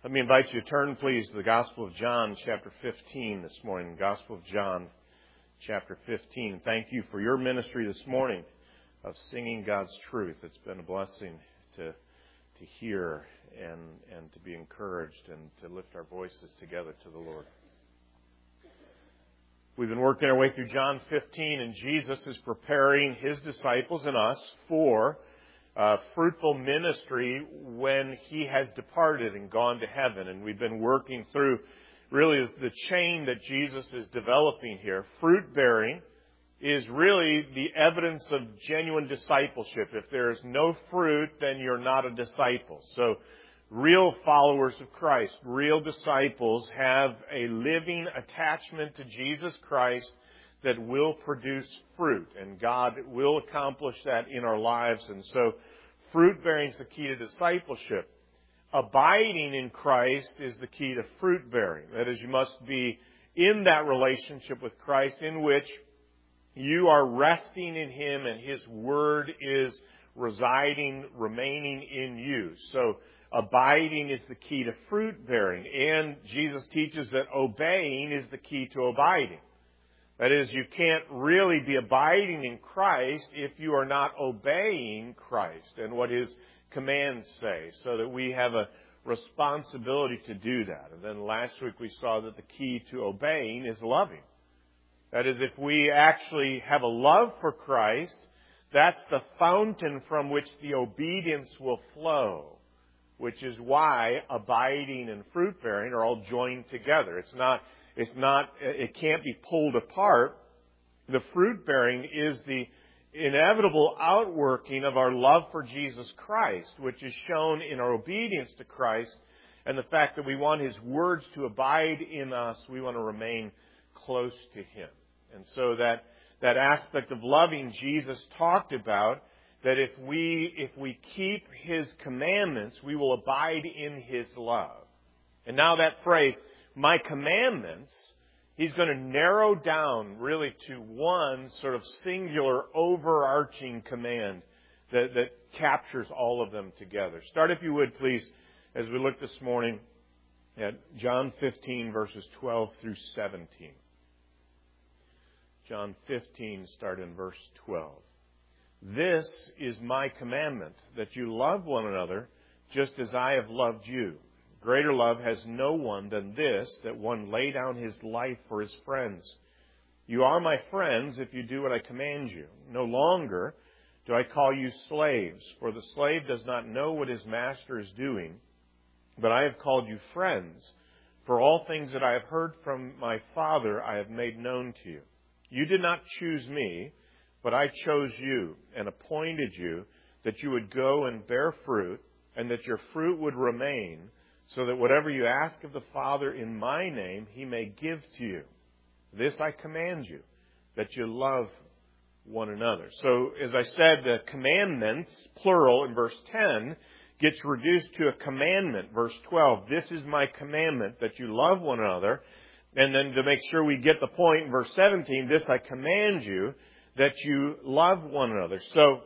Let me invite you to turn, please, to the Gospel of John, chapter 15 this morning. Gospel of John, chapter 15. Thank you for your ministry this morning of singing God's truth. It's been a blessing to hear and to be encouraged and to lift our voices together to the Lord. We've been working our way through John 15, and Jesus is preparing His disciples and us for fruitful ministry when He has departed and gone to heaven. And we've been working through really the chain that Jesus is developing here. Fruit bearing is really the evidence of genuine discipleship. If there is no fruit, then you're not a disciple. So real followers of Christ, real disciples, have a living attachment to Jesus Christ that will produce fruit, and God will accomplish that in our lives. And so fruit bearing is the key to discipleship. Abiding in Christ is the key to fruit bearing. That is, you must be in that relationship with Christ in which you are resting in Him and His Word is residing, remaining in you. So abiding is the key to fruit bearing. And Jesus teaches that obeying is the key to abiding. That is, you can't really be abiding in Christ if you are not obeying Christ and what His commands say, so that we have a responsibility to do that. And then last week we saw that the key to obeying is loving. That is, if we actually have a love for Christ, that's the fountain from which the obedience will flow, which is why abiding and fruit bearing are all joined together. It can't be pulled apart. The fruit bearing is the inevitable outworking of our love for Jesus Christ, which is shown in our obedience to Christ and the fact that we want His words to abide in us. We want to remain close to Him. And so that aspect of loving Jesus talked about, that if we keep His commandments, we will abide in His love. And now that phrase, my commandments, He's going to narrow down really to one sort of singular overarching command that captures all of them together. Start, if you would, please, as we look this morning at John 15, verses 12 through 17. John 15, start in verse 12. This is my commandment, that you love one another just as I have loved you. Greater love has no one than this, that one lay down his life for his friends. You are my friends if you do what I command you. No longer do I call you slaves, for the slave does not know what his master is doing. But I have called you friends, for all things that I have heard from my Father I have made known to you. You did not choose me, but I chose you and appointed you that you would go and bear fruit, and that your fruit would remain, so that whatever you ask of the Father in my name, He may give to you. This I command you, that you love one another. So, as I said, the commandments, plural, in verse 10, gets reduced to a commandment. Verse 12, this is my commandment, that you love one another. And then to make sure we get the point, in verse 17, this I command you, that you love one another.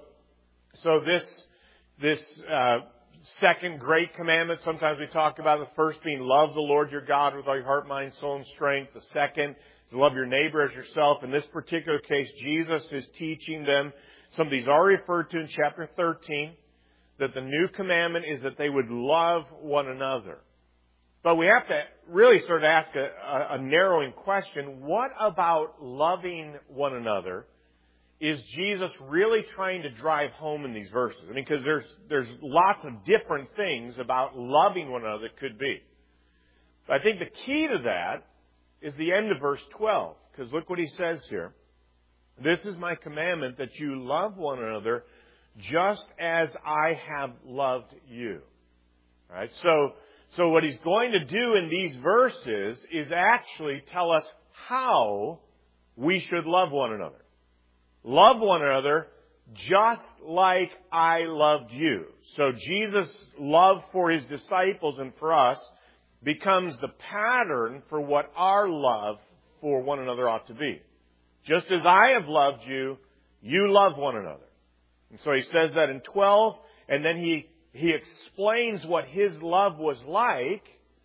So this second great commandment, sometimes we talk about the first being love the Lord your God with all your heart, mind, soul, and strength. The second is love your neighbor as yourself. In this particular case, Jesus is teaching them some of these are referred to in chapter 13, that the new commandment is that they would love one another. But we have to really sort of ask a narrowing question. What about loving one another is Jesus really trying to drive home in these verses? I mean, because there's lots of different things about loving one another that could be. I think the key to that is the end of verse 12. Because look what He says here. This is my commandment, that you love one another just as I have loved you. All right? So what He's going to do in these verses is actually tell us how we should love one another. Love one another just like I loved you. So Jesus' love for His disciples and for us becomes the pattern for what our love for one another ought to be. Just as I have loved you, you love one another. And so He says that in 12, and then He explains what His love was like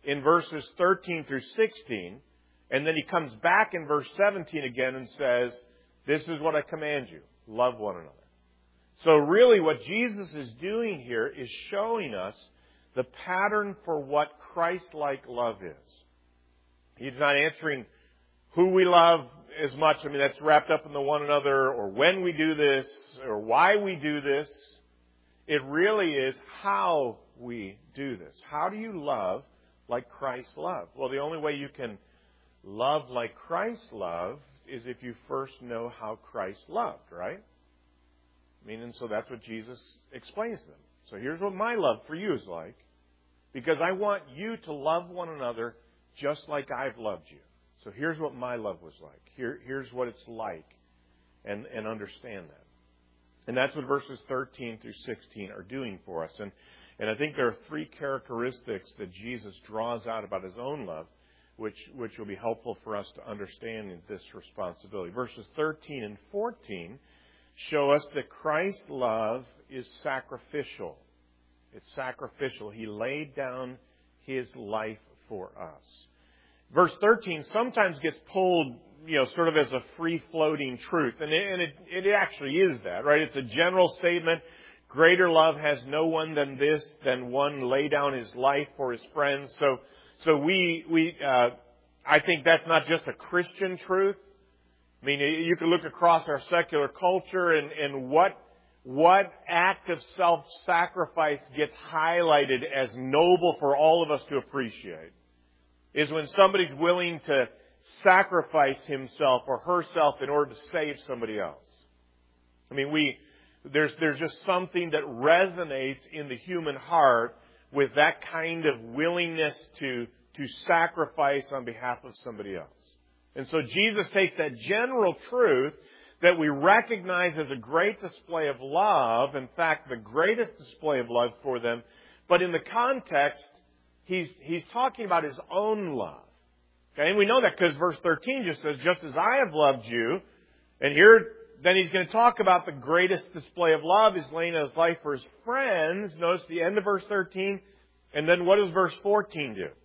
in verses 13 through 16, and then he comes back in verse 17 again and says, this is what I command you, love one another. So really what Jesus is doing here is showing us the pattern for what Christ-like love is. He's not answering who we love as much. I mean, that's wrapped up in the one another, or when we do this, or why we do this. It really is how we do this. How do you love like Christ loved? Well, the only way you can love like Christ loved is if you first know how Christ loved, right? I mean, and so that's what Jesus explains to them. So here's what my love for you is like, because I want you to love one another just like I've loved you. So here's what my love was like. Here's what it's like, and understand that. And that's what verses 13 through 16 are doing for us. And I think there are three characteristics that Jesus draws out about His own love, which will be helpful for us to understand this responsibility. Verses 13 and 14 show us that Christ's love is sacrificial. It's sacrificial. He laid down His life for us. Verse 13 sometimes gets pulled, sort of as a free-floating truth. And it actually is that, right? It's a general statement. Greater love has no one than this, than one lay down his life for his friends. So I think that's not just a Christian truth. I mean, you can look across our secular culture and what act of self-sacrifice gets highlighted as noble for all of us to appreciate is when somebody's willing to sacrifice himself or herself in order to save somebody else. I mean, there's just something that resonates in the human heart with that kind of willingness to sacrifice on behalf of somebody else. And so Jesus takes that general truth that we recognize as a great display of love, in fact, the greatest display of love for them, but in the context, he's talking about His own love. Okay? And we know that because verse 13 just says, just as I have loved you, and here then He's going to talk about the greatest display of love is laying His life for His friends. Notice the end of verse 13. And then what does verse 14 do?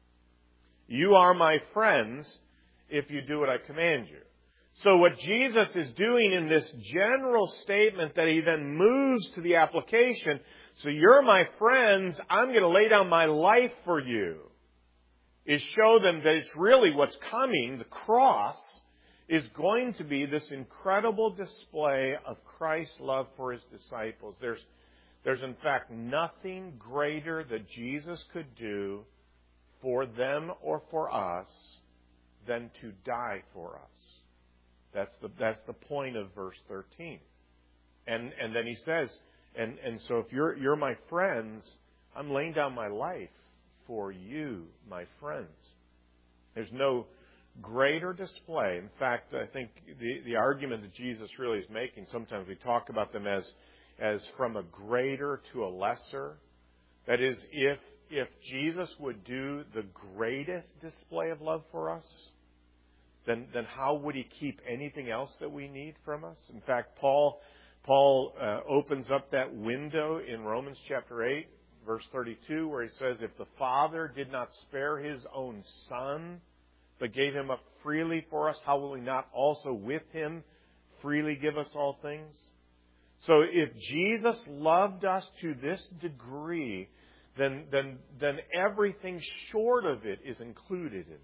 You are my friends if you do what I command you. So what Jesus is doing in this general statement that He then moves to the application, so you're my friends, I'm going to lay down my life for you, is show them that it's really what's coming, the cross, is going to be this incredible display of Christ's love for His disciples. There's in fact nothing greater that Jesus could do for them or for us than to die for us. That's the point of verse 13. And then he says, and so if you're my friends, I'm laying down my life for you, my friends. There's no greater display. In fact, I think the argument that Jesus really is making, sometimes we talk about them as from a greater to a lesser. That is, if Jesus would do the greatest display of love for us, then how would He keep anything else that we need from us? In fact, Paul opens up that window in Romans chapter 8, verse 32, where he says, if the Father did not spare His own Son, but gave Him up freely for us, how will He not also with Him freely give us all things? So if Jesus loved us to this degree, then everything short of it is included in it.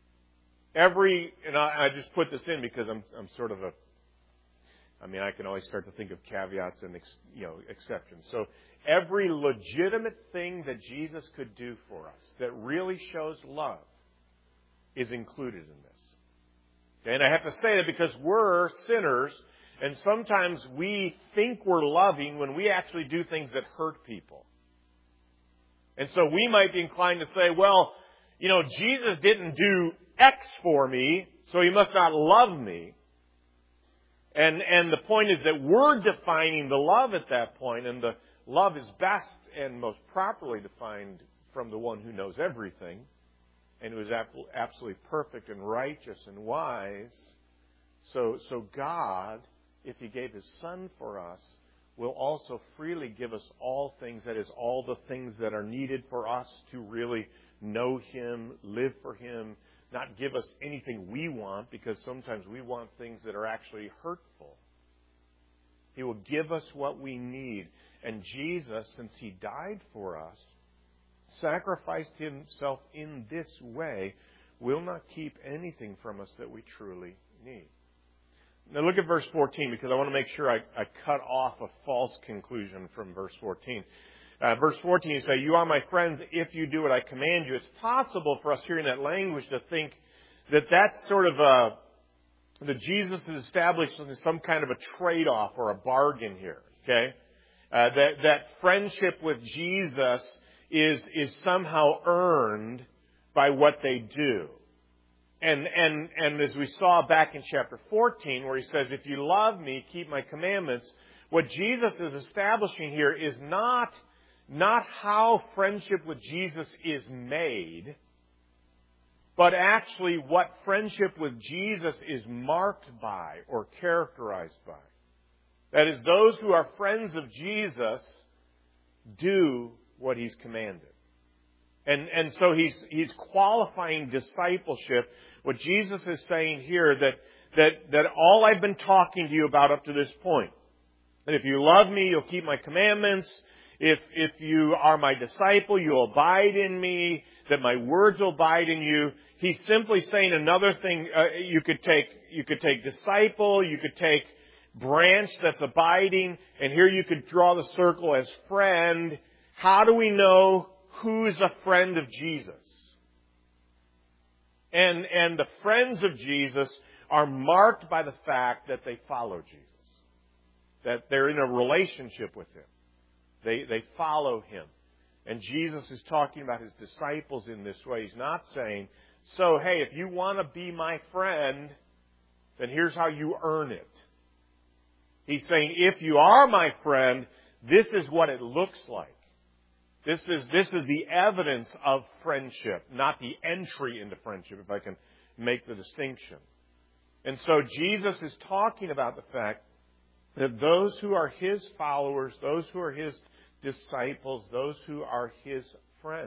And I just put this in because I'm sort of I can always start to think of caveats and exceptions. So every legitimate thing that Jesus could do for us that really shows love is included in this. Okay? And I have to say that because we're sinners, and sometimes we think we're loving when we actually do things that hurt people. And so we might be inclined to say, well, Jesus didn't do X for me, so He must not love me. And the point is that we're defining the love at that point, and the love is best and most properly defined from the one who knows everything and who is absolutely perfect and righteous and wise. So God, if He gave His Son for us, will also freely give us all things, that is, all the things that are needed for us to really know Him, live for Him, not give us anything we want, because sometimes we want things that are actually hurtful. He will give us what we need. And Jesus, since He died for us, sacrificed Himself in this way, will not keep anything from us that we truly need. Now look at verse 14, because I want to make sure I cut off a false conclusion from verse 14. Verse 14, you say, "You are my friends if you do what I command you." It's possible for us hearing that language to think that that's sort of that Jesus is established some kind of a trade-off or a bargain here. Okay, that friendship with Jesus is somehow earned by what they do. And as we saw back in chapter 14, where He says, "If you love me, keep my commandments," what Jesus is establishing here is not how friendship with Jesus is made, but actually what friendship with Jesus is marked by or characterized by. That is, those who are friends of Jesus do what He's commanded. And so he's qualifying discipleship. What Jesus is saying here, that all I've been talking to you about up to this point, that if you love me, you'll keep my commandments. If you are my disciple, you'll abide in me, that my words will abide in you. He's simply saying another thing. You could take disciple, you could take branch that's abiding, and here you could draw the circle as friend. How do we know who's a friend of Jesus? And the friends of Jesus are marked by the fact that they follow Jesus, that they're in a relationship with Him. They follow Him. And Jesus is talking about His disciples in this way. He's not saying, so, hey, if you want to be my friend, then here's how you earn it. He's saying, if you are my friend, this is what it looks like. This is the evidence of friendship, not the entry into friendship, if I can make the distinction. And so Jesus is talking about the fact that those who are His followers, those who are His disciples, those who are His friends,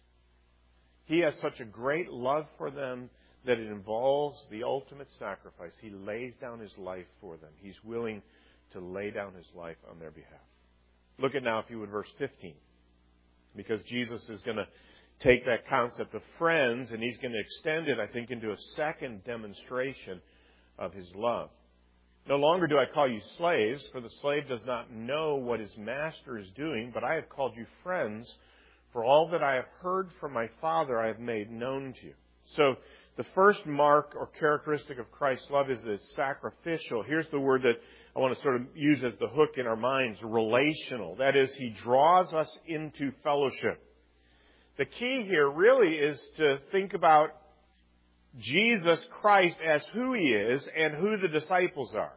He has such a great love for them that it involves the ultimate sacrifice. He lays down His life for them. He's willing to lay down His life on their behalf. Look at now, if you would, verse 15. Because Jesus is going to take that concept of friends and He's going to extend it, I think, into a second demonstration of His love. "No longer do I call you slaves, for the slave does not know what his master is doing, but I have called you friends, for all that I have heard from my Father I have made known to you." So the first mark or characteristic of Christ's love is it's sacrificial. Here's the word that I want to sort of use as the hook in our minds, relational. That is, He draws us into fellowship. The key here really is to think about Jesus Christ as who He is and who the disciples are.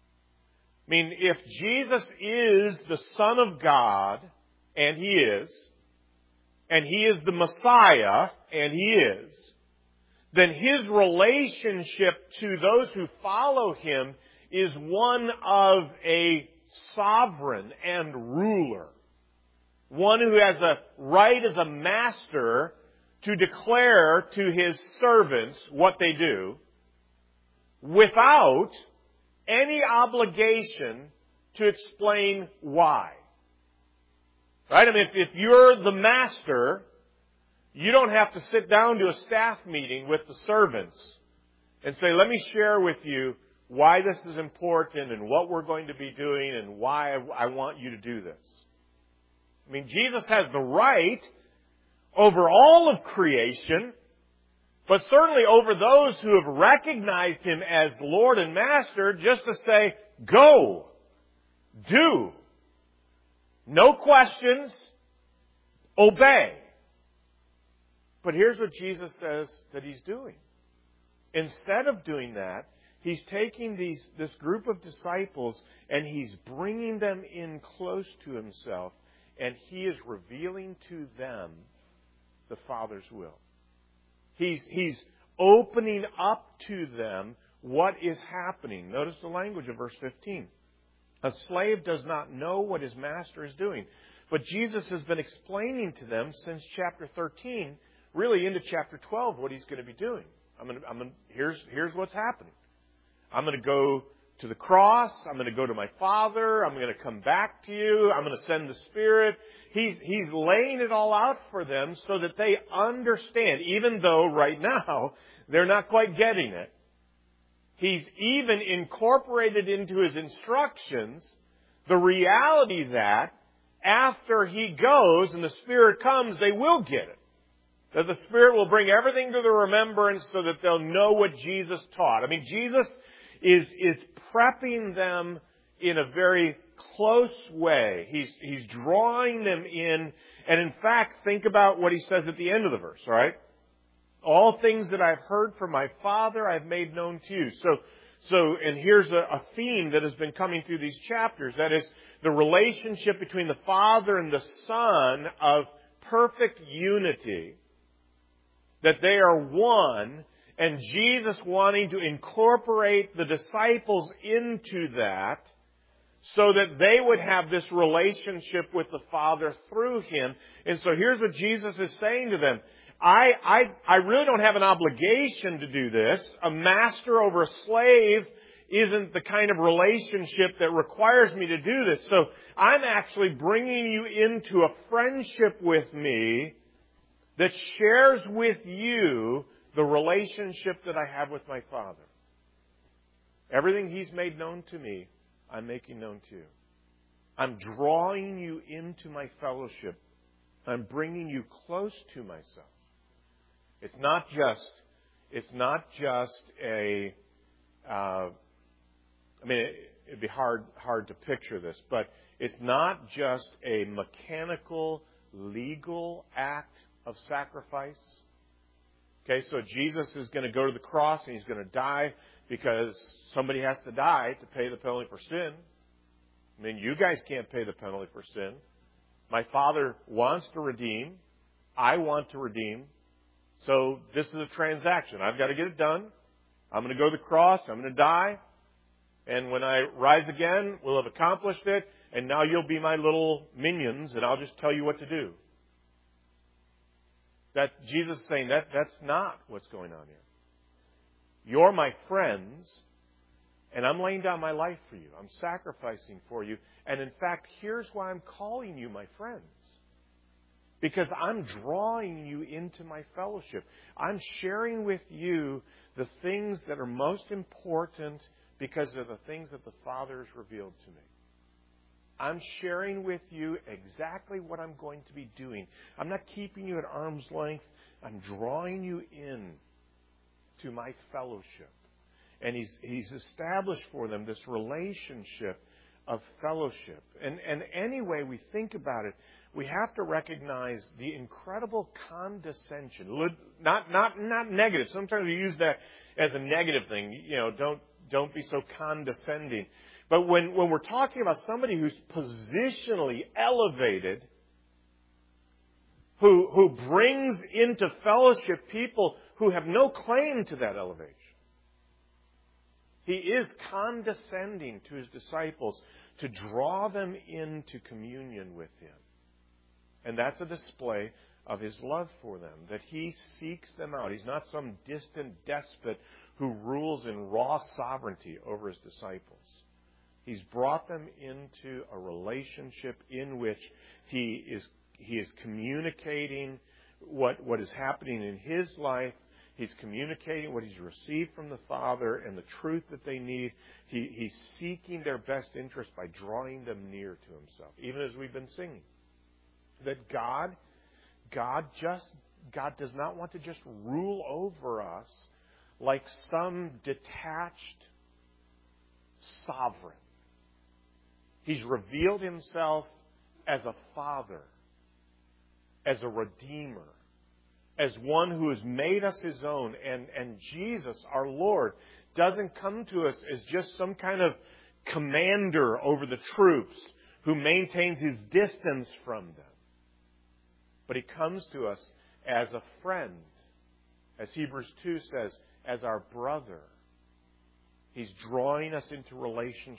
I mean, if Jesus is the Son of God, and He is the Messiah, and He is, then His relationship to those who follow Him is one of a sovereign and ruler. One who has a right as a master to declare to His servants what they do without any obligation to explain why. Right? I mean, if you're the master, you don't have to sit down to a staff meeting with the servants and say, let me share with you why this is important and what we're going to be doing and why I want you to do this. I mean, Jesus has the right over all of creation, but certainly over those who have recognized Him as Lord and Master, just to say, go, do. No questions, obey. But here's what Jesus says that He's doing. Instead of doing that, He's taking this group of disciples and He's bringing them in close to Himself, and He is revealing to them the Father's will. He's opening up to them what is happening. Notice the language of verse 15. A slave does not know what his master is doing. But Jesus has been explaining to them since chapter 13, really into chapter 12, what He's going to be doing. Here's what's happening. I'm going to go to the cross. I'm going to go to my Father. I'm going to come back to you. I'm going to send the Spirit. He's laying it all out for them so that they understand, even though right now they're not quite getting it. He's even incorporated into His instructions the reality that after He goes and the Spirit comes, they will get it. That the Spirit will bring everything to their remembrance so that they'll know what Jesus taught. I mean, Jesus is prepping them in a very close way. He's drawing them in. And in fact, think about what He says at the end of the verse, right? All things that I've heard from my Father, I've made known to you. And here's a theme that has been coming through these chapters. That is the relationship between the Father and the Son of perfect unity. That they are one, and Jesus wanting to incorporate the disciples into that so that they would have this relationship with the Father through Him. And so here's what Jesus is saying to them. I really don't have an obligation to do this. A master over a slave isn't the kind of relationship that requires me to do this. So I'm actually bringing you into a friendship with me that shares with you the relationship that I have with my Father. Everything He's made known to me, I'm making known to you. I'm drawing you into my fellowship. I'm bringing you close to myself. It's not just a, it'd be hard to picture this, but it's not just a mechanical, legal act of sacrifice. Okay, so Jesus is going to go to the cross and He's going to die because somebody has to die to pay the penalty for sin. I mean, you guys can't pay the penalty for sin. My Father wants to redeem. I want to redeem. So this is a transaction. I've got to get it done. I'm going to go to the cross. I'm going to die. And when I rise again, we'll have accomplished it. And now you'll be my little minions, and I'll just tell you what to do. That's Jesus saying that's not what's going on here. You're my friends, and I'm laying down my life for you. I'm sacrificing for you. And in fact, here's why I'm calling you my friends. Because I'm drawing you into my fellowship. I'm sharing with you the things that are most important because they're the things that the Father has revealed to me. I'm sharing with you exactly what I'm going to be doing. I'm not keeping you at arm's length. I'm drawing you in to my fellowship. And He's established for them this relationship of fellowship. And any way we think about it, we have to recognize the incredible condescension. Not negative. Sometimes we use that as a negative thing. You know, don't be so condescending. But when we're talking about somebody who's positionally elevated, who brings into fellowship people who have no claim to that elevation, He is condescending to His disciples to draw them into communion with Him. And that's a display of His love for them, that He seeks them out. He's not some distant despot who rules in raw sovereignty over His disciples. He's brought them into a relationship in which He is communicating what is happening in His life. He's communicating what He's received from the Father and the truth that they need. He's seeking their best interest by drawing them near to Himself, even as we've been singing. That God does not want to just rule over us like some detached sovereign. He's revealed Himself as a Father, as a Redeemer, as one who has made us His own. And Jesus, our Lord, doesn't come to us as just some kind of commander over the troops who maintains His distance from them. But He comes to us as a friend. As Hebrews 2 says, as our brother. He's drawing us into relationship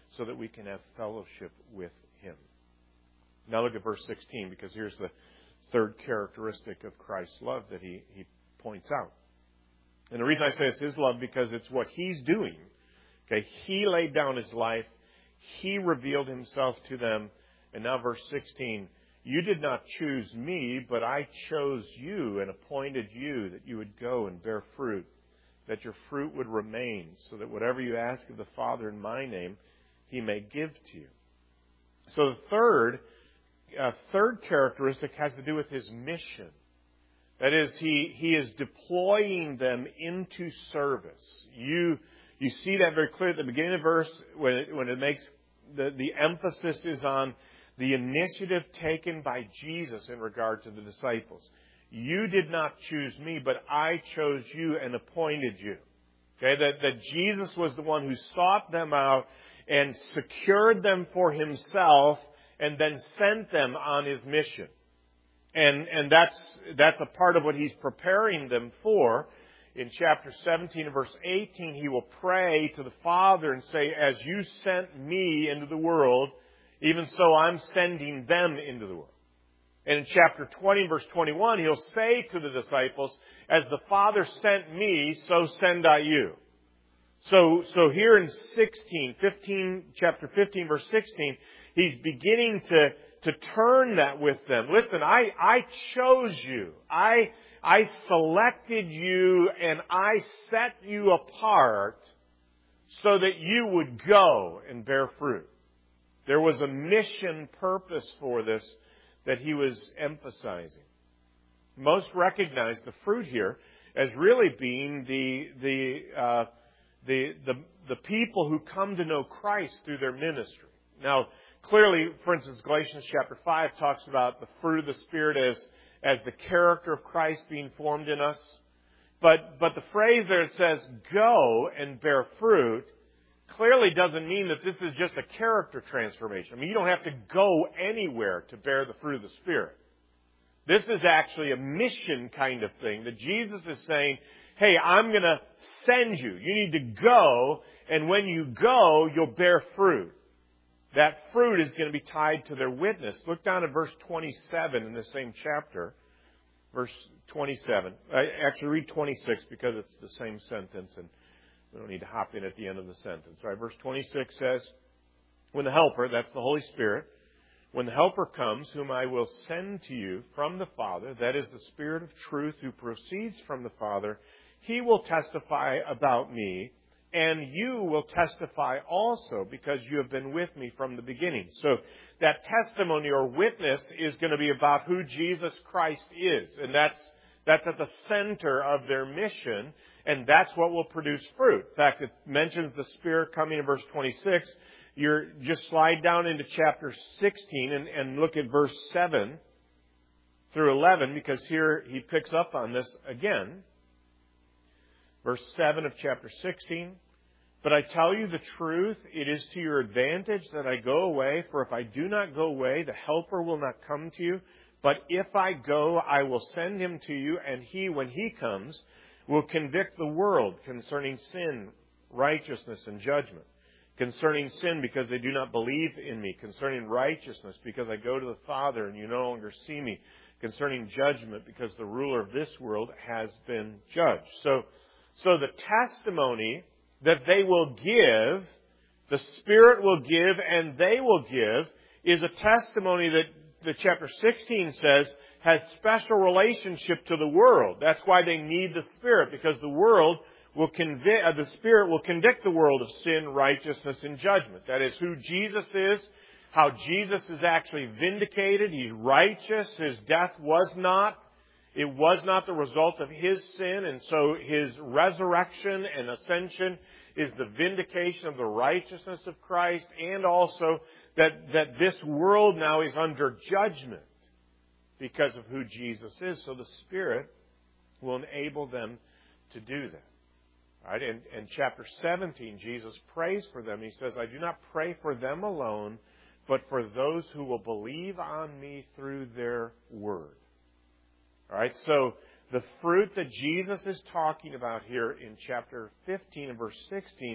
so that we can have fellowship with Him. Now look at verse 16, because here's the third characteristic of Christ's love that he points out. And the reason I say it's His love, because it's what He's doing. Okay, He laid down His life. He revealed Himself to them. And now verse 16, you did not choose me, but I chose you and appointed you that you would go and bear fruit, that your fruit would remain, so that whatever you ask of the Father in my name, He may give to you. So the third characteristic has to do with His mission. That is, He is deploying them into service. You see that very clearly at the beginning of the verse when it makes the emphasis is on the initiative taken by Jesus in regard to the disciples. You did not choose me, but I chose you and appointed you. Okay, that Jesus was the one who sought them out and secured them for Himself and then sent them on His mission. And that's a part of what He's preparing them for. In chapter 17 and verse 18, He will pray to the Father and say, as you sent me into the world, even so I'm sending them into the world. And in chapter 20 and verse 21, He'll say to the disciples, as the Father sent me, so send I you. So here in chapter 15 verse 16, He's beginning to turn that with them. Listen, I chose you. I selected you and I set you apart so that you would go and bear fruit. There was a mission purpose for this that He was emphasizing. Most recognize the fruit here as really being the people who come to know Christ through their ministry. Now, clearly, for instance, Galatians chapter 5 talks about the fruit of the Spirit as the character of Christ being formed in us. But the phrase there that says, go and bear fruit, clearly doesn't mean that this is just a character transformation. I mean, you don't have to go anywhere to bear the fruit of the Spirit. This is actually a mission kind of thing that Jesus is saying, hey, I'm going to send you. You need to go, and when you go, you'll bear fruit. That fruit is going to be tied to their witness. Look down at verse 27 in the same chapter. Verse 27. Actually, read 26 because it's the same sentence, and we don't need to hop in at the end of the sentence. Right? Verse 26 says, when the Helper, that's the Holy Spirit, when the Helper comes, whom I will send to you from the Father, that is the Spirit of truth who proceeds from the Father, He will testify about me, and you will testify also because you have been with me from the beginning. So that testimony or witness is going to be about who Jesus Christ is. And that's at the center of their mission, and that's what will produce fruit. In fact, it mentions the Spirit coming in verse 26. You're just slide down into chapter 16 and look at verse 7 through 11, because here he picks up on this again. Verse 7 of chapter 16. But I tell you the truth, it is to your advantage that I go away, for if I do not go away, the Helper will not come to you. But if I go, I will send Him to you, and He, when He comes, will convict the world concerning sin, righteousness, and judgment. Concerning sin, because they do not believe in me. Concerning righteousness, because I go to the Father, and you no longer see me. Concerning judgment, because the ruler of this world has been judged. So the testimony that they will give, the Spirit will give, and they will give, is a testimony that the chapter 16 says has special relationship to the world. That's why they need the Spirit, because the world will the Spirit will convict the world of sin, righteousness, and judgment. That is who Jesus is, how Jesus is actually vindicated. He's righteous. His death was not. It was not the result of His sin, and so His resurrection and ascension is the vindication of the righteousness of Christ, and also that this world now is under judgment because of who Jesus is. So the Spirit will enable them to do that. Right? In chapter 17, Jesus prays for them. He says, I do not pray for them alone, but for those who will believe on me through their word. All right, so the fruit that Jesus is talking about here in chapter 15 and verse 16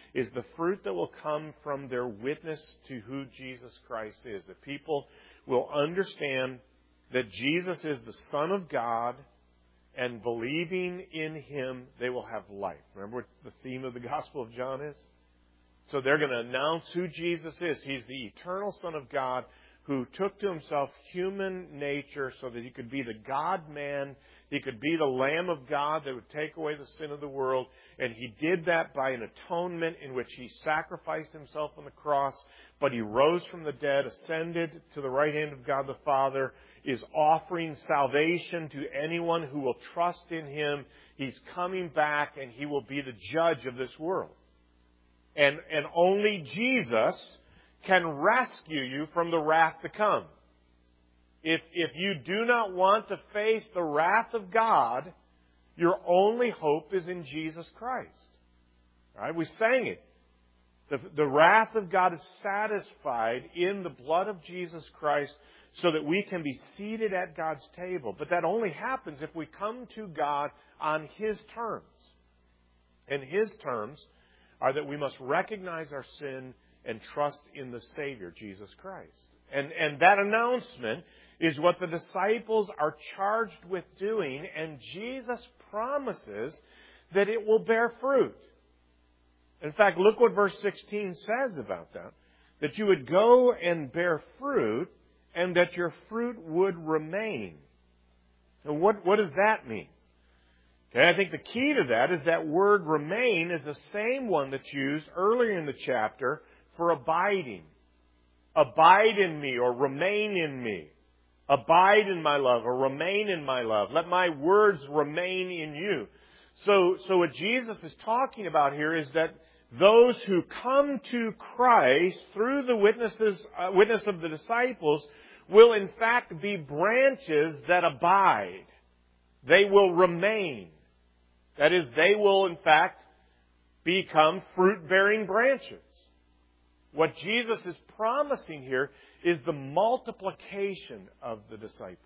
is the fruit that will come from their witness to who Jesus Christ is. That people will understand that Jesus is the Son of God, and believing in Him, they will have life. Remember what the theme of the Gospel of John is? So they're going to announce who Jesus is. He's the eternal Son of God who took to Himself human nature so that He could be the God-man. He could be the Lamb of God that would take away the sin of the world. And He did that by an atonement in which He sacrificed Himself on the cross. But He rose from the dead, ascended to the right hand of God the Father, is offering salvation to anyone who will trust in Him. He's coming back and He will be the judge of this world. And only Jesus can rescue you from the wrath to come. If you do not want to face the wrath of God, your only hope is in Jesus Christ. All right, we sang it. The wrath of God is satisfied in the blood of Jesus Christ so that we can be seated at God's table. But that only happens if we come to God on His terms. And His terms are that we must recognize our sin and trust in the Savior, Jesus Christ. And that announcement is what the disciples are charged with doing, and Jesus promises that it will bear fruit. In fact, look what verse 16 says about that. That you would go and bear fruit, and that your fruit would remain. And what does that mean? Okay, I think the key to that is that word remain is the same one that's used earlier in the chapter for abiding. Abide in me or remain in me. Abide in my love or remain in my love. Let my words remain in you. So what Jesus is talking about here is that those who come to Christ through the witness of the disciples will in fact be branches that abide. They will remain. That is, they will in fact become fruit-bearing branches. What Jesus is promising here is the multiplication of the disciples.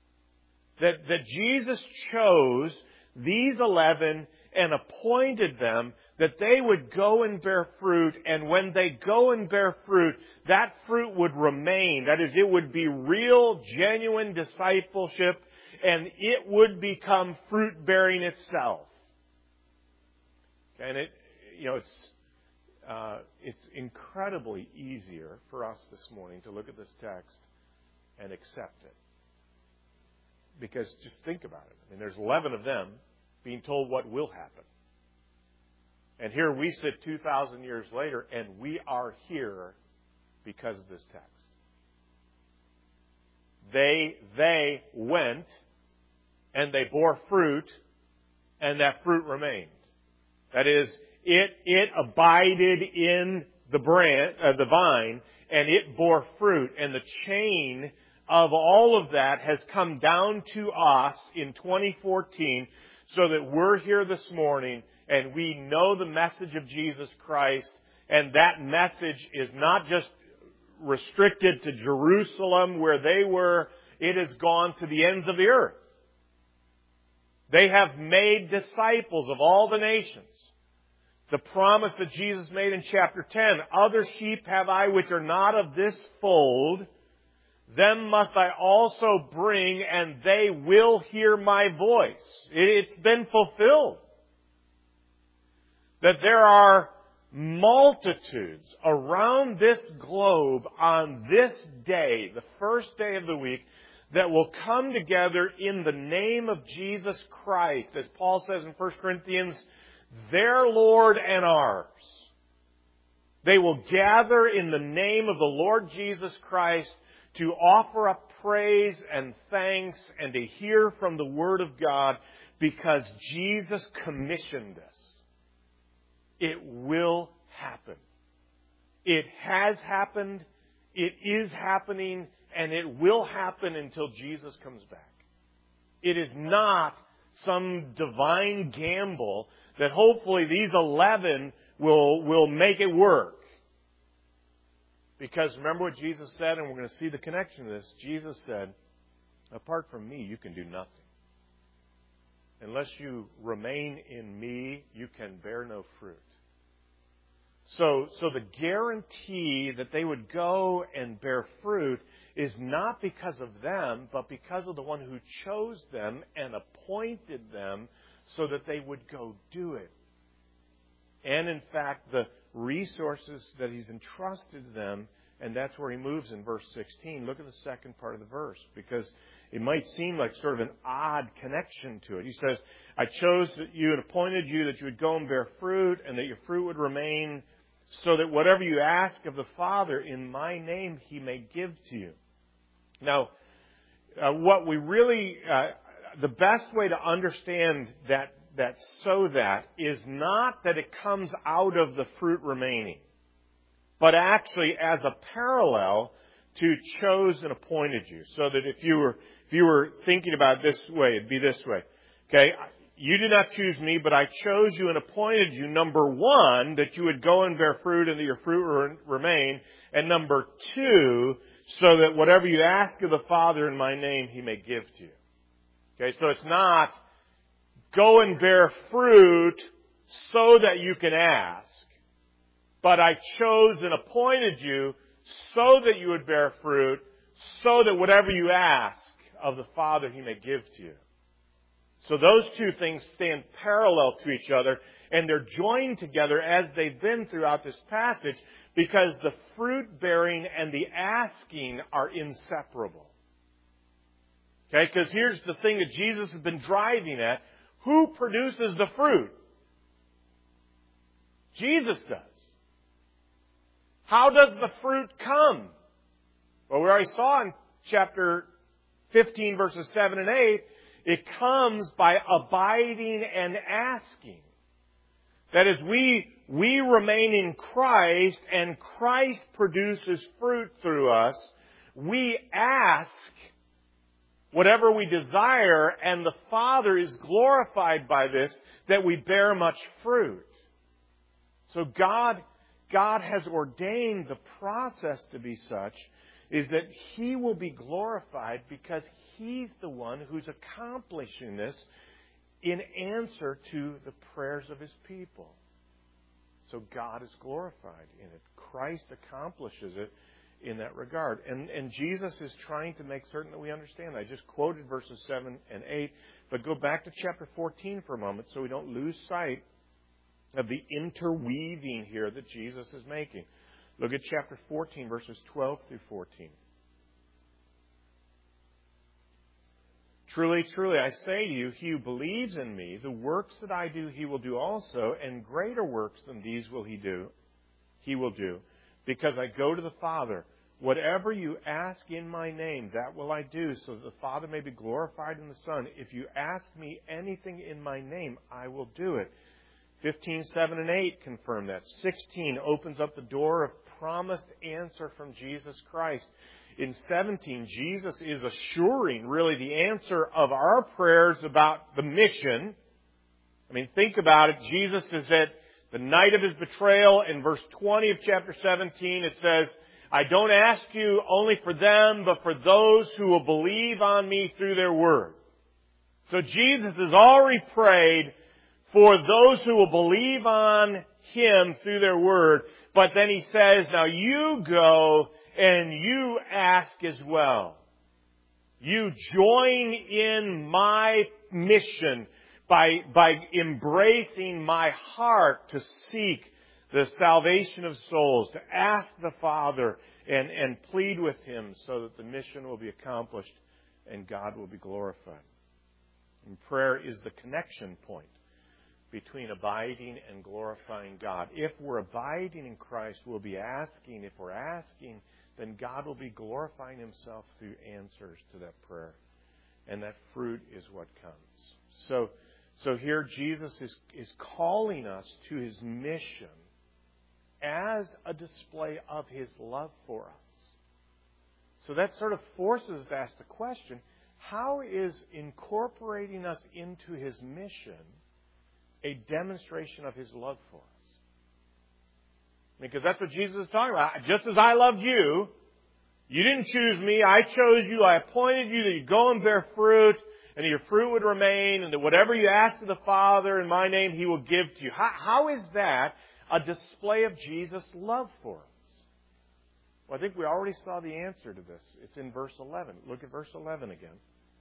That Jesus chose these 11 and appointed them that they would go and bear fruit, and when they go and bear fruit, that fruit would remain. That is, it would be real, genuine discipleship, and it would become fruit-bearing itself. And it's incredibly easier for us this morning to look at this text and accept it. Because just think about it. I mean, there's 11 of them being told what will happen. And here we sit 2,000 years later, and we are here because of this text. They went, and they bore fruit, and that fruit remained. That is, it abided in the vine, and it bore fruit. And the chain of all of that has come down to us in 2014 so that we're here this morning and we know the message of Jesus Christ. And that message is not just restricted to Jerusalem where they were. It has gone to the ends of the earth. They have made disciples of all the nations. The promise that Jesus made in chapter 10, other sheep have I which are not of this fold, them must I also bring, and they will hear my voice. It's been fulfilled. That there are multitudes around this globe on this day, the first day of the week, that will come together in the name of Jesus Christ, as Paul says in 1 Corinthians, their Lord and ours. They will gather in the name of the Lord Jesus Christ to offer up praise and thanks and to hear from the Word of God because Jesus commissioned us. It will happen. It has happened, it is happening, and it will happen until Jesus comes back. It is not some divine gamble that hopefully these 11 will make it work. Because remember what Jesus said, and we're going to see the connection to this. Jesus said, apart from me, you can do nothing. Unless you remain in me, you can bear no fruit. So the guarantee that they would go and bear fruit is not because of them, but because of the one who chose them and appointed them so that they would go do it. And in fact, the resources that He's entrusted them, and that's where He moves in verse 16. Look at the second part of the verse, because it might seem like sort of an odd connection to it. He says, I chose you and appointed you that you would go and bear fruit, and that your fruit would remain, so that whatever you ask of the Father in my name, He may give to you. Now, what we really, the best way to understand that is not that it comes out of the fruit remaining, but actually as a parallel to chose and appointed you. So that if you were thinking about it this way, it'd be this way. Okay, you did not choose me, but I chose you and appointed you, number one, that you would go and bear fruit and that your fruit remain, and number two, so that whatever you ask of the Father in my name, He may give to you. Okay, so it's not go and bear fruit so that you can ask, but I chose and appointed you so that you would bear fruit, so that whatever you ask of the Father, He may give to you. So those two things stand parallel to each other, and they're joined together as they've been throughout this passage, because the fruit bearing and the asking are inseparable. Okay, because here's the thing that Jesus has been driving at. Who produces the fruit? Jesus does. How does the fruit come? Well, we already saw in chapter 15, verses 7 and 8, it comes by abiding and asking. That is, we remain in Christ, and Christ produces fruit through us. We ask whatever we desire, and the Father is glorified by this, that we bear much fruit. So God has ordained the process to be such, is that He will be glorified because He's the one who's accomplishing this in answer to the prayers of His people. So God is glorified in it. Christ accomplishes it in that regard. And Jesus is trying to make certain that we understand that. I just quoted verses 7 and 8, but go back to chapter 14 for a moment so we don't lose sight of the interweaving here that Jesus is making. Look at chapter 14, verses 12 through 14. Truly, truly, I say to you, he who believes in me, the works that I do, he will do also, and greater works than these will he will do, because I go to the Father. Whatever you ask in my name, that will I do, so that the Father may be glorified in the Son. If you ask me anything in my name, I will do it. 15, 7, and 8 confirm that. 16 opens up the door of promised answer from Jesus Christ. In 17, Jesus is assuring, really, the answer of our prayers about the mission. I mean, think about it. Jesus is at the night of His betrayal. In verse 20 of chapter 17, it says, I don't ask you only for them, but for those who will believe on me through their word. So Jesus has already prayed for those who will believe on Him through their word. But then He says, now you go and you ask as well. You join in my mission by embracing my heart to seek the salvation of souls, to ask the Father and plead with Him so that the mission will be accomplished and God will be glorified. And prayer is the connection point between abiding and glorifying God. If we're abiding in Christ, we'll be asking. If we're asking, then God will be glorifying Himself through answers to that prayer. And that fruit is what comes. So here Jesus is calling us to His mission as a display of His love for us. So that sort of forces us to ask the question, how is incorporating us into His mission a demonstration of His love for us? Because that's what Jesus is talking about. Just as I loved you, you didn't choose me, I chose you, I appointed you that you go and bear fruit, and that your fruit would remain, and that whatever you ask of the Father in my name, He will give to you. How is that a display of Jesus' love for us? Well, I think we already saw the answer to this. It's in verse 11. Look at verse 11 again.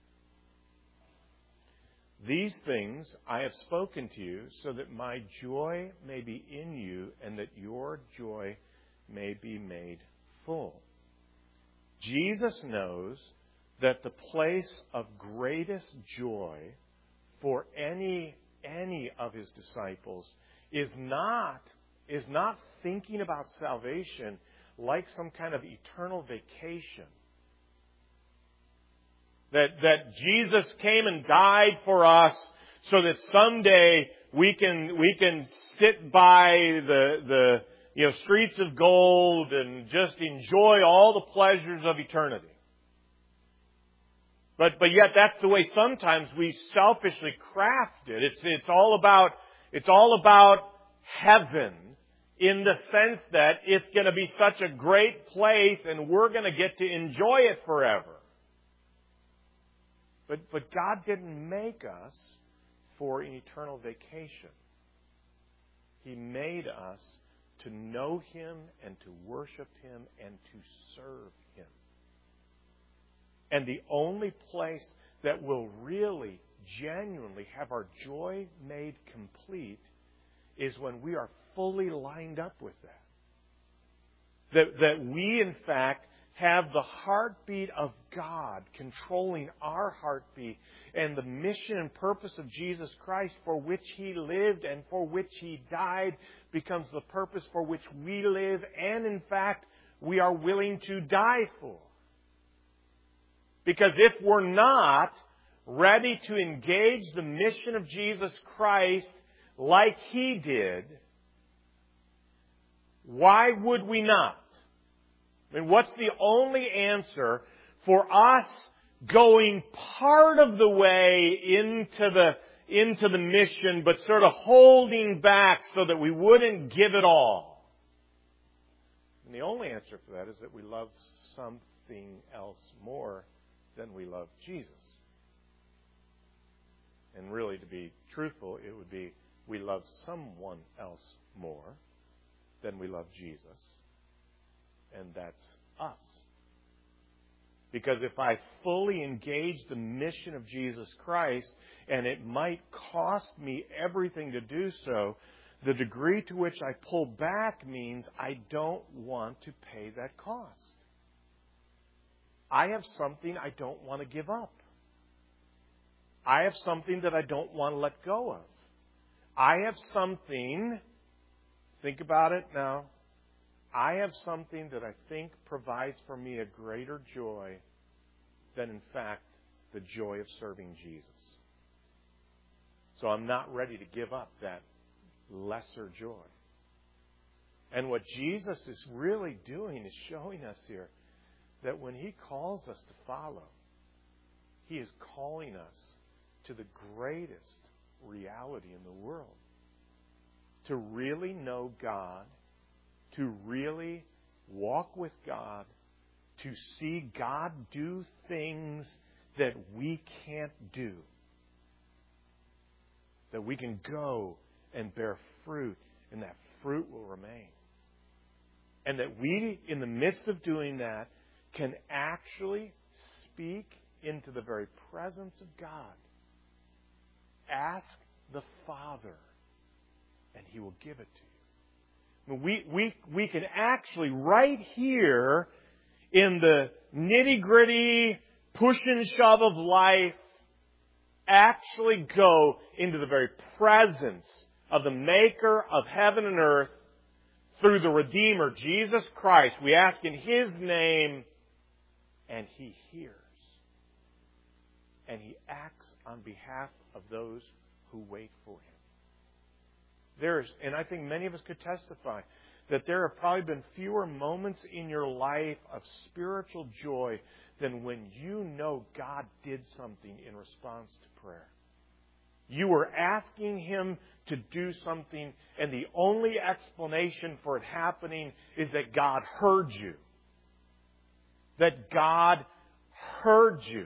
These things I have spoken to you so that my joy may be in you and that your joy may be made full. Jesus knows that the place of greatest joy for any of His disciples is not thinking about salvation like some kind of eternal vacation. That Jesus came and died for us so that someday we can sit by the streets of gold and just enjoy all the pleasures of eternity. But yet that's the way sometimes we selfishly craft it. It's all about heaven in the sense that it's going to be such a great place and we're going to get to enjoy it forever. But God didn't make us for an eternal vacation. He made us to know Him and to worship Him and to serve Him. And the only place that will really, genuinely have our joy made complete is when we are fully lined up with that. That we, in fact, have the heartbeat of God controlling our heartbeat, and the mission and purpose of Jesus Christ for which He lived and for which He died becomes the purpose for which we live and, in fact, we are willing to die for. Because if we're not ready to engage the mission of Jesus Christ like He did, why would we not? I mean, what's the only answer for us going part of the way into the mission, but sort of holding back so that we wouldn't give it all? And the only answer for that is that we love something else more than we love Jesus. And really, to be truthful, it would be we love someone else more than we love Jesus. And that's us. Because if I fully engage the mission of Jesus Christ, and it might cost me everything to do so, the degree to which I pull back means I don't want to pay that cost. I have something I don't want to give up. I have something that I don't want to let go of. I have something, think about it now, I have something that I think provides for me a greater joy than, in fact, the joy of serving Jesus. So I'm not ready to give up that lesser joy. And what Jesus is really doing is showing us here that when He calls us to follow, He is calling us to the greatest reality in the world. To really know God, to really walk with God, to see God do things that we can't do. That we can go and bear fruit, and that fruit will remain. And that we, in the midst of doing that, can actually speak into the very presence of God. Ask the Father, and He will give it to you. We can actually, right here, in the nitty-gritty push and shove of life, actually go into the very presence of the Maker of heaven and earth through the Redeemer, Jesus Christ. We ask in His name, and He hears. And He acts on behalf of those who wait for Him. And I think many of us could testify that there have probably been fewer moments in your life of spiritual joy than when you know God did something in response to prayer. You were asking Him to do something, and the only explanation for it happening is that God heard you. That God heard you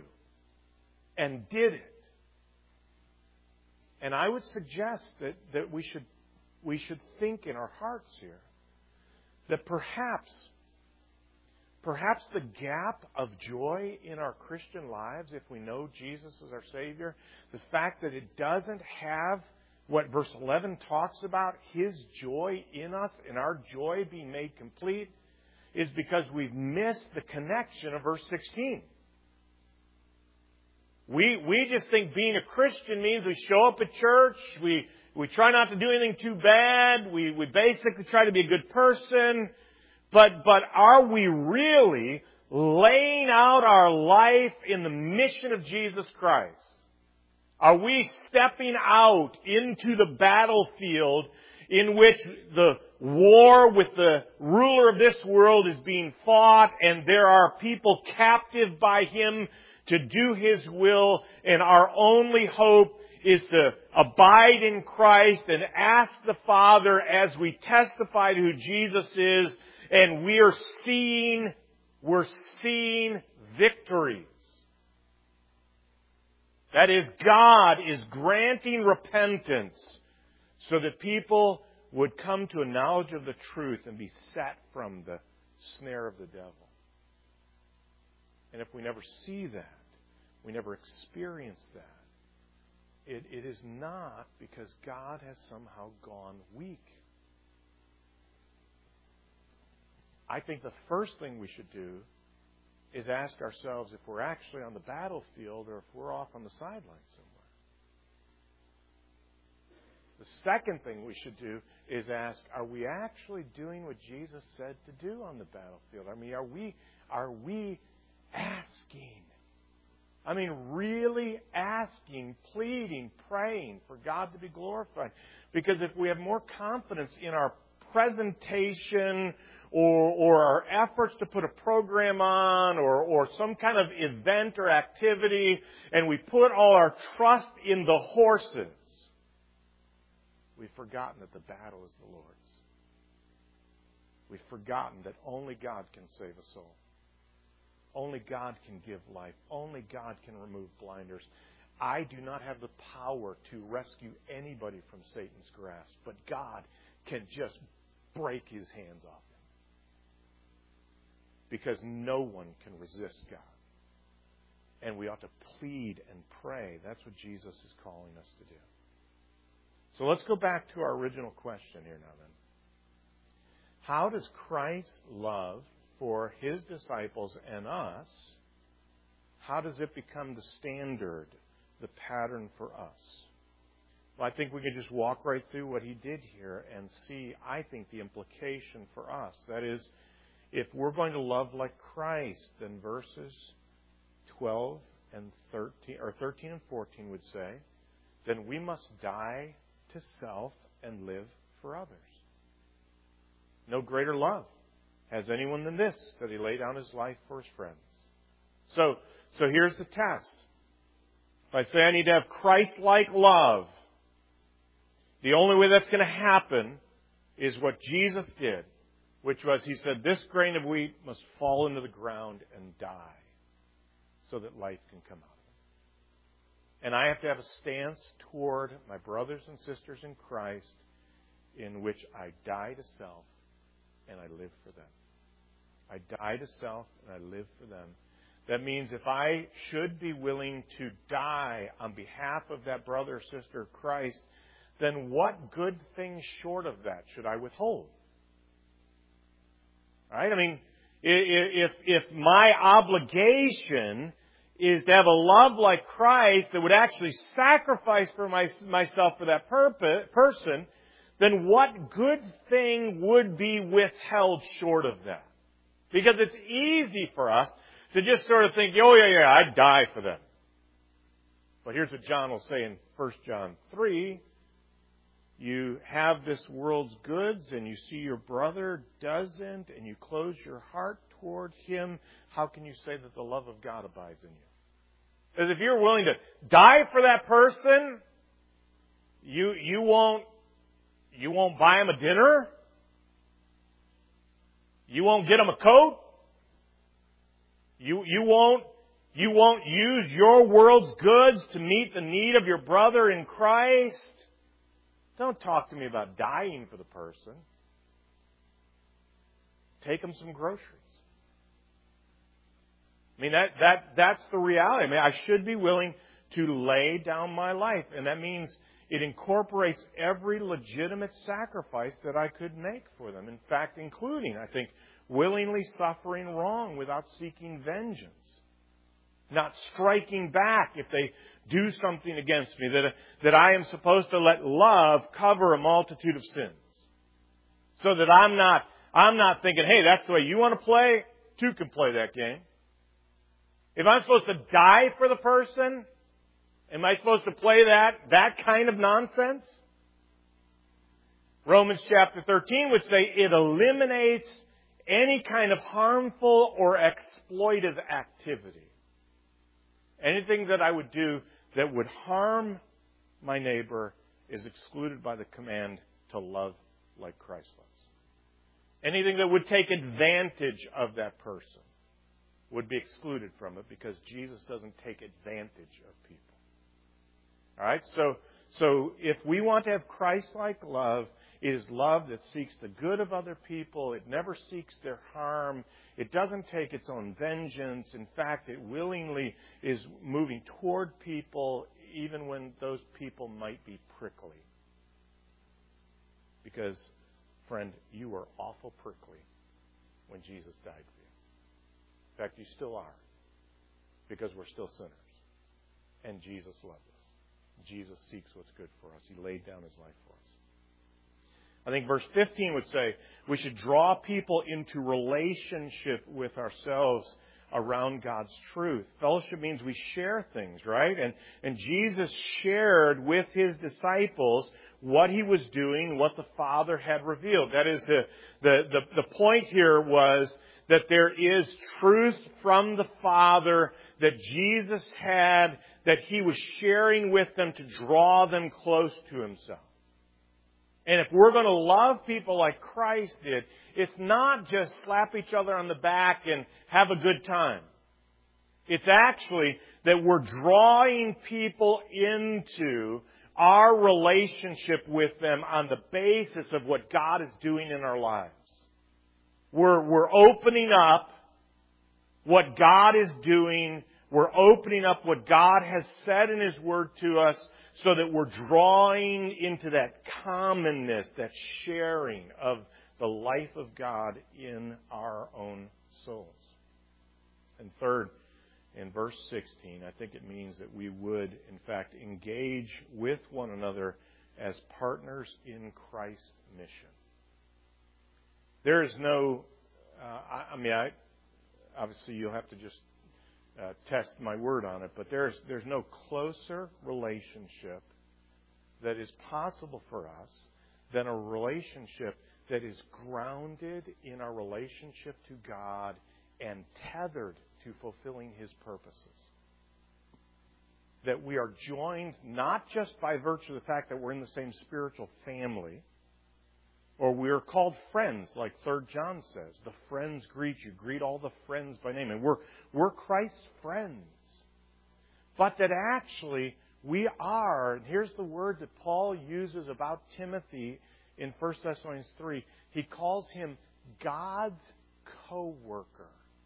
and did it. And I would suggest that we should we should think in our hearts here that perhaps the gap of joy in our Christian lives, if we know Jesus as our Savior, the fact that it doesn't have what verse 11 talks about, His joy in us and our joy being made complete, is because we've missed the connection of verse 16. We just think being a Christian means we show up at church, we try not to do anything too bad, we basically try to be a good person, but are we really laying out our life in the mission of Jesus Christ? Are we stepping out into the battlefield in which the war with the ruler of this world is being fought and there are people captive by him to do His will, and our only hope is to abide in Christ and ask the Father as we testify to who Jesus is, and we're seeing victories. That is, God is granting repentance so that people would come to a knowledge of the truth and be set from the snare of the devil. And if we never see that, we never experience that, it is not because God has somehow gone weak. I think the first thing we should do is ask ourselves if we're actually on the battlefield or if we're off on the sidelines somewhere. The second thing we should do is ask, are we actually doing what Jesus said to do on the battlefield? I mean, are we asking? I mean, really asking, pleading, praying for God to be glorified. Because if we have more confidence in our presentation or our efforts to put a program on or some kind of event or activity, and we put all our trust in the horses, we've forgotten that the battle is the Lord's. We've forgotten that only God can save a soul. Only God can give life. Only God can remove blinders. I do not have the power to rescue anybody from Satan's grasp, but God can just break his hands off him. Because no one can resist God. And we ought to plead and pray. That's what Jesus is calling us to do. So let's go back to our original question here now then. How does Christ's love for His disciples and us, how does it become the standard, the pattern for us? Well, I think we can just walk right through what He did here and see, I think, the implication for us. That is, if we're going to love like Christ, then verses 12 and 13, or 13 and 14 would say, then we must die to self and live for others. No greater love has anyone than this, that he lay down his life for his friends. So here's the test. If I say I need to have Christ-like love, the only way that's going to happen is what Jesus did, which was, He said, this grain of wheat must fall into the ground and die so that life can come out of it. And I have to have a stance toward my brothers and sisters in Christ in which I die to self and I live for them. I die to self and I live for them. That means if I should be willing to die on behalf of that brother or sister of Christ, then what good thing short of that should I withhold? Right? I mean, if my obligation is to have a love like Christ that would actually sacrifice for myself for that person, then what good thing would be withheld short of that? Because it's easy for us to just sort of think, oh yeah, I'd die for them. But here's what John will say in 1 John 3. You have this world's goods and you see your brother doesn't and you close your heart toward him. How can you say that the love of God abides in you? Because if you're willing to die for that person, you won't buy him a dinner. You won't get him a coat. You won't use your world's goods to meet the need of your brother in Christ. Don't talk to me about dying for the person. Take them some groceries. I mean, that's the reality. I mean, I should be willing to lay down my life. And that means it incorporates every legitimate sacrifice that I could make for them. In fact, including, I think, willingly suffering wrong without seeking vengeance. Not striking back if they do something against me. That I am supposed to let love cover a multitude of sins. So that I'm not thinking, hey, that's the way you want to play. Two can play that game. If I'm supposed to die for the person, am I supposed to play that kind of nonsense? Romans chapter 13 would say it eliminates any kind of harmful or exploitive activity. Anything that I would do that would harm my neighbor is excluded by the command to love like Christ loves. Anything that would take advantage of that person would be excluded from it because Jesus doesn't take advantage of people. All right? So if we want to have Christ-like love, it is love that seeks the good of other people. It never seeks their harm. It doesn't take its own vengeance. In fact, it willingly is moving toward people even when those people might be prickly. Because, friend, you were awful prickly when Jesus died for you. In fact, you still are. Because we're still sinners. And Jesus loved us. Jesus seeks what's good for us. He laid down His life for us. I think verse 15 would say we should draw people into relationship with ourselves around God's truth. Fellowship means we share things, right? And Jesus shared with His disciples what He was doing, what the Father had revealed. That is, the point here was that there is truth from the Father that Jesus had, that He was sharing with them to draw them close to Himself. And if we're going to love people like Christ did, it's not just slap each other on the back and have a good time. It's actually that we're drawing people into our relationship with them on the basis of what God is doing in our lives. We're opening up what God is doing. We're opening up what God has said in His Word to us so that we're drawing into that commonness, that sharing of the life of God in our own souls. And third, in verse 16, I think it means that we would, in fact, engage with one another as partners in Christ's mission. There is no, obviously you'll have to just test my word on it, but there's no closer relationship that is possible for us than a relationship that is grounded in our relationship to God and tethered to fulfilling His purposes. That we are joined not just by virtue of the fact that we're in the same spiritual family, or we are called friends, like 3 John says. The friends greet you. Greet all the friends by name. And we're Christ's friends. But that actually we are, and here's the word that Paul uses about Timothy in 1 Thessalonians 3. He calls him God's co-worker.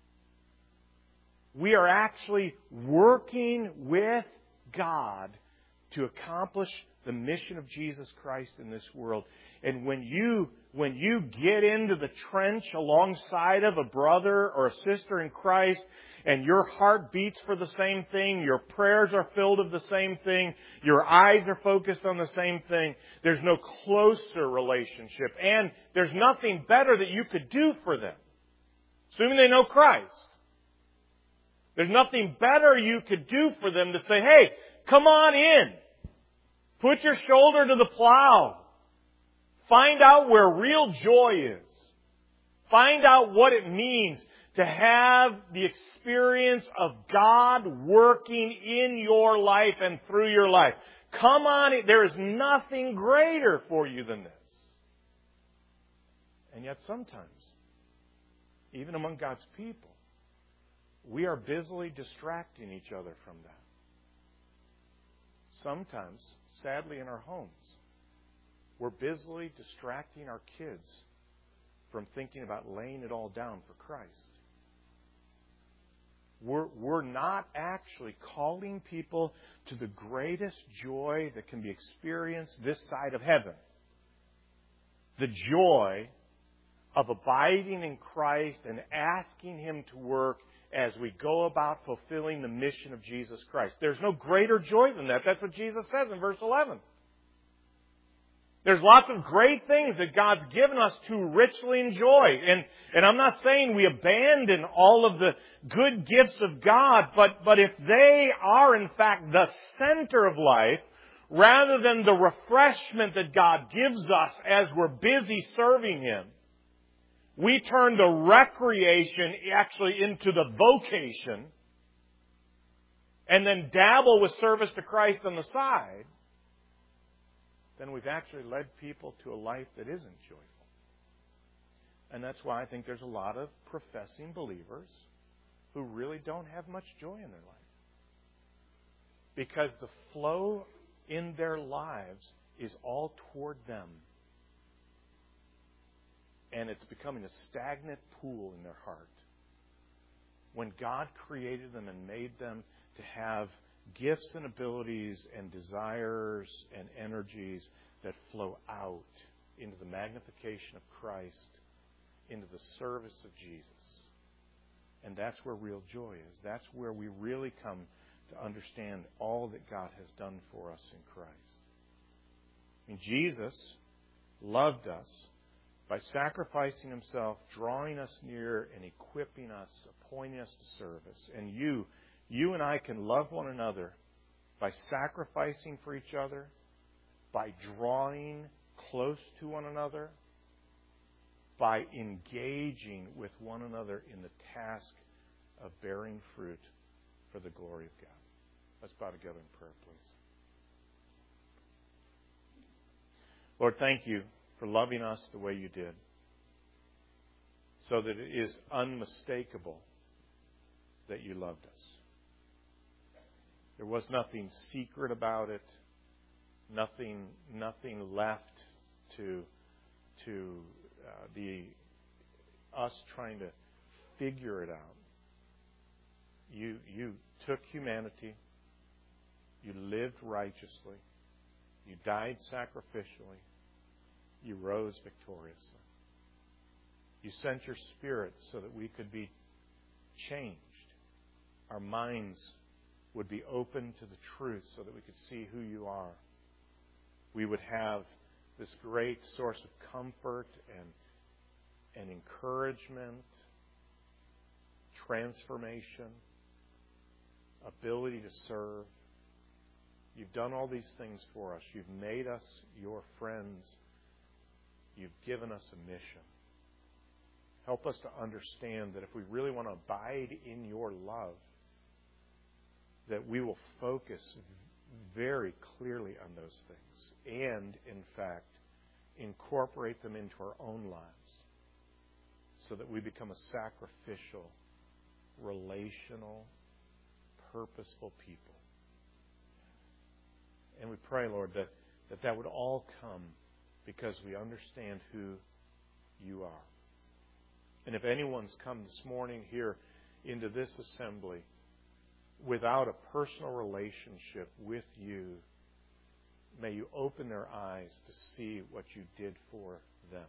We are actually working with God to accomplish the mission of Jesus Christ in this world. And when you get into the trench alongside of a brother or a sister in Christ, and your heart beats for the same thing, your prayers are filled of the same thing, your eyes are focused on the same thing, there's no closer relationship. And there's nothing better that you could do for them, assuming they know Christ. There's nothing better you could do for them to say, hey, come on in. Put your shoulder to the plow. Find out where real joy is. Find out what it means to have the experience of God working in your life and through your life. Come on in. There is nothing greater for you than this. And yet sometimes, even among God's people, we are busily distracting each other from that. Sometimes, sadly, in our homes, We're busily distracting our kids from thinking about laying it all down for Christ. We're not actually calling people to the greatest joy that can be experienced this side of heaven. The joy of abiding in Christ and asking Him to work as we go about fulfilling the mission of Jesus Christ. There's no greater joy than that. That's what Jesus says in verse 11. There's lots of great things that God's given us to richly enjoy. And I'm not saying we abandon all of the good gifts of God, but if they are in fact the center of life, rather than the refreshment that God gives us as we're busy serving Him, we turn the recreation actually into the vocation and then dabble with service to Christ on the side, then we've actually led people to a life that isn't joyful. And that's why I think there's a lot of professing believers who really don't have much joy in their life. Because the flow in their lives is all toward them. And it's becoming a stagnant pool in their heart. When God created them and made them to have gifts and abilities and desires and energies that flow out into the magnification of Christ, into the service of Jesus. And that's where real joy is. That's where we really come to understand all that God has done for us in Christ. I mean, Jesus loved us by sacrificing Himself, drawing us near, and equipping us, appointing us to service. And you and I can love one another by sacrificing for each other, by drawing close to one another, by engaging with one another in the task of bearing fruit for the glory of God. Let's bow together in prayer, please. Lord, thank You for loving us the way You did, so that it is unmistakable that You loved us. There was nothing secret about it, nothing left to us trying to figure it out. You took humanity, You lived righteously, You died sacrificially, You rose victoriously. You sent Your Spirit so that we could be changed. Our minds would be open to the truth so that we could see who You are. We would have this great source of comfort and encouragement, transformation, ability to serve. You've done all these things for us. You've made us Your friends. You've given us a mission. Help us to understand that if we really want to abide in Your love, that we will focus very clearly on those things and, in fact, incorporate them into our own lives so that we become a sacrificial, relational, purposeful people. And we pray, Lord, that would all come because we understand who You are. And if anyone's come this morning here into this assembly without a personal relationship with You, may You open their eyes to see what You did for them.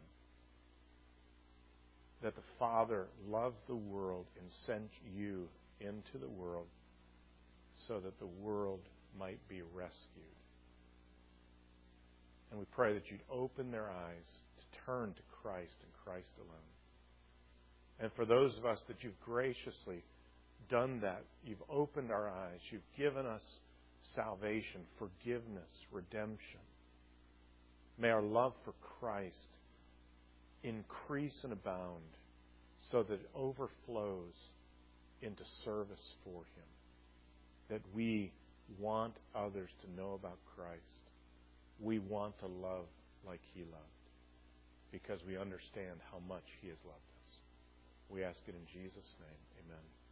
That the Father loved the world and sent You into the world so that the world might be rescued. And we pray that You'd open their eyes to turn to Christ and Christ alone. And for those of us that You've graciously done that, You've opened our eyes, You've given us salvation, forgiveness, redemption. May our love for Christ increase and abound so that it overflows into service for Him. That we want others to know about Christ. We want to love like He loved because we understand how much He has loved us. We ask it in Jesus' name. Amen.